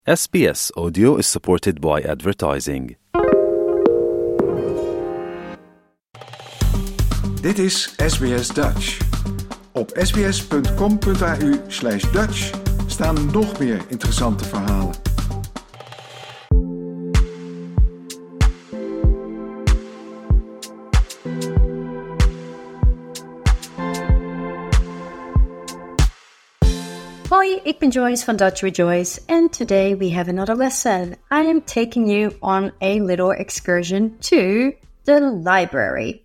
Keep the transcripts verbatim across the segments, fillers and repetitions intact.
S B S Audio is supported by advertising. Dit is S B S Dutch. Op sbs.com.au slash Dutch staan nog meer interessante verhalen. Hoi, ik ben Joyce van Dutch with Joyce, and today we have another lesson. I am taking you on a little excursion to the library.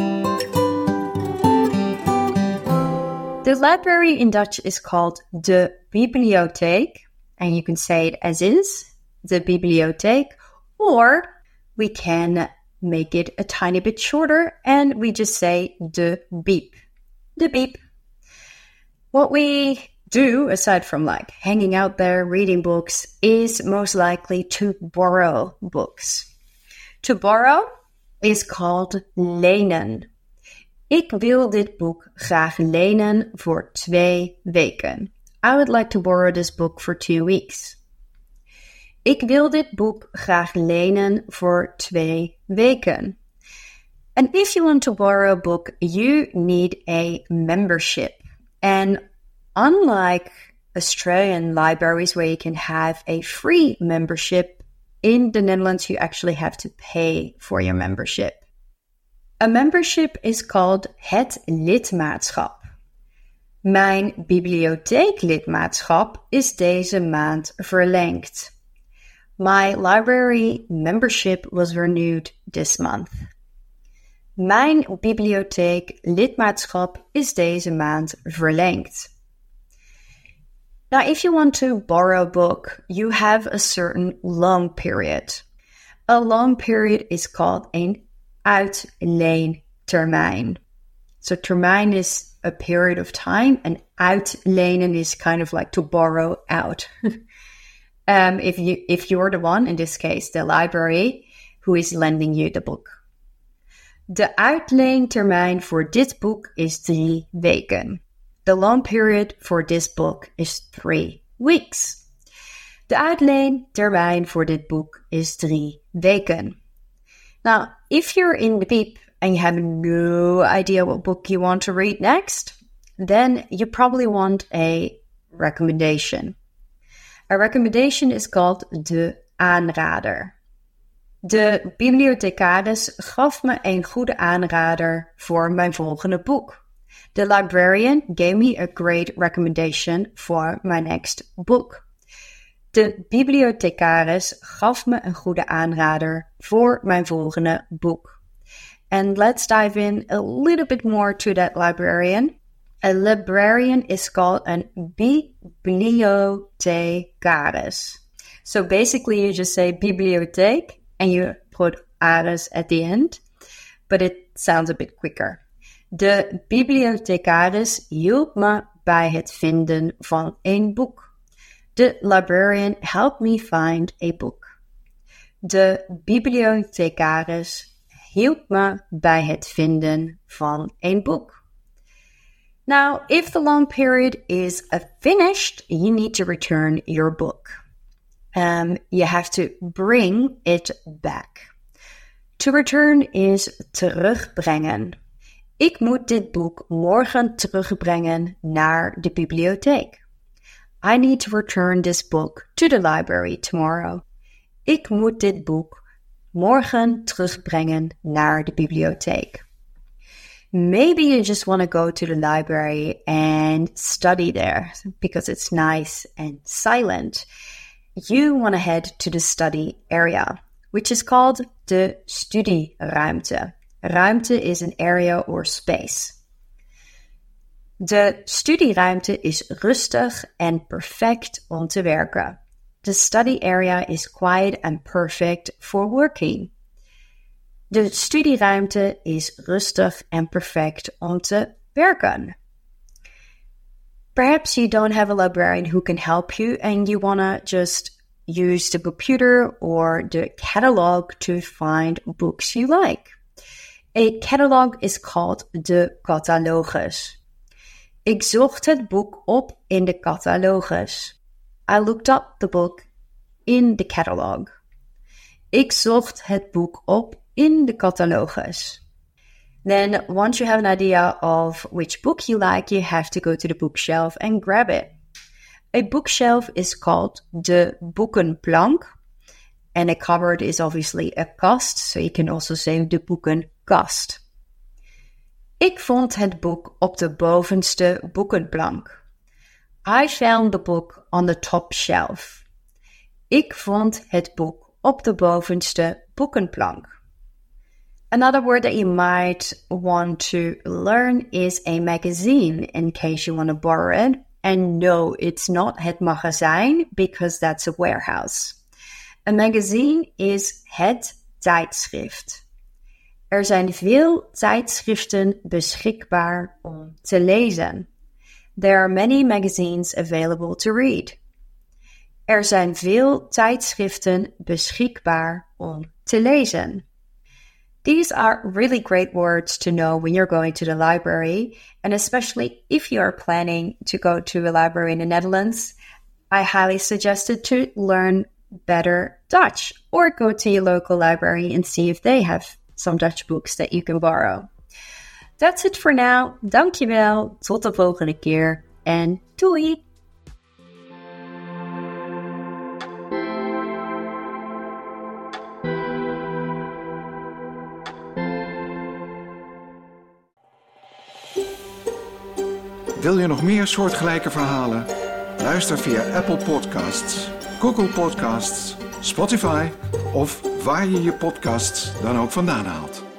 The library in Dutch is called de bibliotheek, and you can say it as is, de bibliotheek, or we can make it a tiny bit shorter and we just say de biep, de biep. What we do, aside from like hanging out there reading books, is most likely to borrow books. To borrow is called lenen. Ik wil dit boek graag lenen voor twee weken. I would like to borrow this book for two weeks. Ik wil dit boek graag lenen voor twee weken. And if you want to borrow a book, you need a membership. And unlike Australian libraries where you can have a free membership, in the Netherlands you actually have to pay for your membership. A membership is called het lidmaatschap. Mijn bibliotheeklidmaatschap is deze maand verlengd. My library membership was renewed this month. Mijn bibliotheeklidmaatschap is deze maand verlengd. Now, if you want to borrow a book, you have a certain loan period. A loan period is called een uitleentermijn. So termijn is a period of time, and uitlenen is kind of like to borrow out. um, if you if you're the one, in this case, the library, who is lending you the book. De uitleentermijn voor dit boek is drie weken. The loan period for this book is three weeks. De uitleentermijn voor dit boek is drie weken. Now, if you're in the beep and you have no idea what book you want to read next, then you probably want a recommendation. A recommendation is called de aanrader. De bibliothecaris gaf me een goede aanrader voor mijn volgende boek. The librarian gave me a great recommendation for my next book. De bibliothecaris gaf me een goede aanrader voor mijn volgende boek. And let's dive in a little bit more to that librarian. A librarian is called an bibliothecaris. So basically you just say bibliotheek and you put aris at the end, but it sounds a bit quicker. De bibliothecaris hielp me bij het vinden van een boek. The librarian helped me find a book. De bibliothecaris hielp me bij het vinden van een boek. Now, if the long period is uh, finished, you need to return your book. Um, you have to bring it back. To return is terugbrengen. Ik moet dit boek morgen terugbrengen naar de bibliotheek. I need to return this book to the library tomorrow. Ik moet dit boek morgen terugbrengen naar de bibliotheek. Maybe you just want to go to the library and study there because it's nice and silent. You want to head to the study area, which is called de studieruimte. Ruimte is an area or space. De studieruimte is rustig en perfect om te werken. The study area is quiet and perfect for working. De studieruimte is rustig en perfect om te werken. Perhaps you don't have a librarian who can help you and you want to just use the computer or the catalog to find books you like. A catalog is called de catalogus. Ik zocht het boek op in de catalogus. I looked up the book in the catalog. Ik zocht het boek op in de catalogus. Then, once you have an idea of which book you like, you have to go to the bookshelf and grab it. A bookshelf is called de boekenplank, and a cupboard is obviously a kast, so you can also say de boekenkast. Ik vond het boek op de bovenste boekenplank. I found the book on the top shelf. Ik vond het boek op de bovenste boekenplank. Another word that you might want to learn is a magazine, in case you want to borrow it. And no, it's not het magazijn, because that's a warehouse. A magazine is het tijdschrift. Er zijn veel tijdschriften beschikbaar om te lezen. There are many magazines available to read. Er zijn veel tijdschriften beschikbaar om te lezen. These are really great words to know when you're going to the library, and especially if you are planning to go to a library in the Netherlands, I highly suggest it to learn better Dutch, or go to your local library and see if they have some Dutch books that you can borrow. That's it for now. Dankjewel, tot de volgende keer en doei! Wil je nog meer soortgelijke verhalen? Luister via Apple Podcasts, Google Podcasts, Spotify of waar je je podcasts dan ook vandaan haalt.